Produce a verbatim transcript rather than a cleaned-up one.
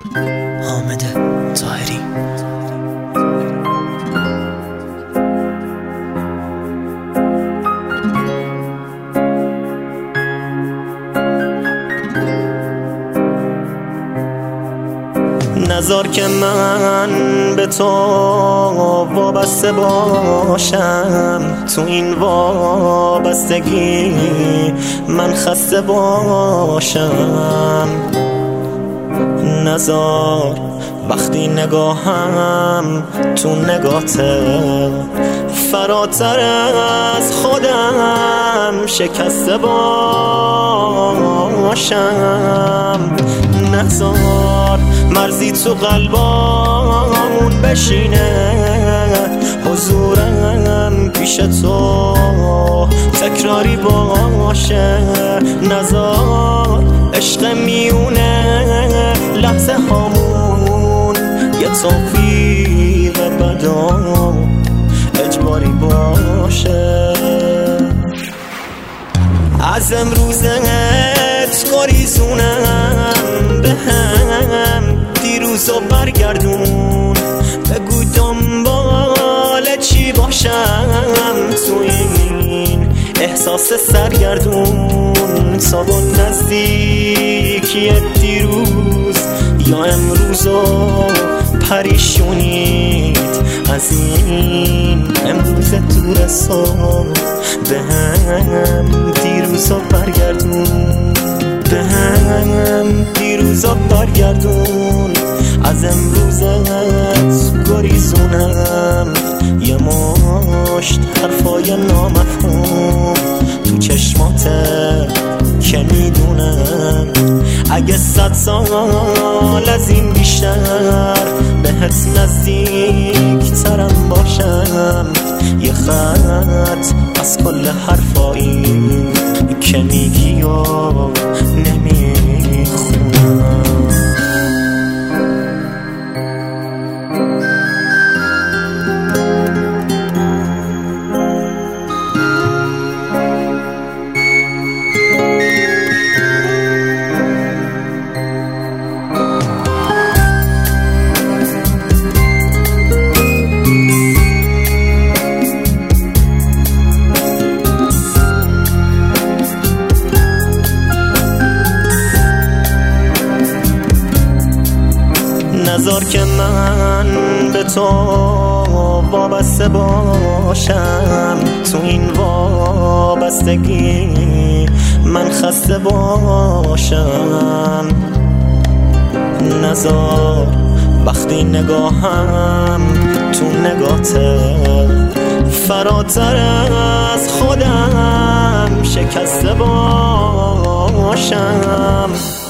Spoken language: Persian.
حامد طاهری. نذار که من به تو وابسته باشم، تو این وابستگی من خسته باشم. نذار وقتی نگاهم تو نگاته فراتر از خودم شکسته باشم. نذار مرزی تو قلبامون بشینه، حضورم پیش تو تکراری باشه. نذار عشق میونه لحظه هامون یه توفیق بدا اجباری باشه. از امروزت گریزونم به هم، دیروزو برگردون، بگو دنبال چی باشم تو این احساس سرگردون. تا با نزدیکی دیروز یا امروزو پریشونید از این امروز دور سو به هم دیروزو برگردون، به هم دیروزا برگردون. از امروزت گریزونم یه مشت حرفای نامفهوم تو چشماته که میدونم اگه صد سال از این بیشتر بهت نزدیک ترم باشم. یه خط از کل حرفایی که میگی و نمیخونم. نذار که من به تو وابسته باشم، تو این وابستگی من خسته باشم. نذار وقتی نگاهم تو نگاته فراتر از خودم شکسته باشم.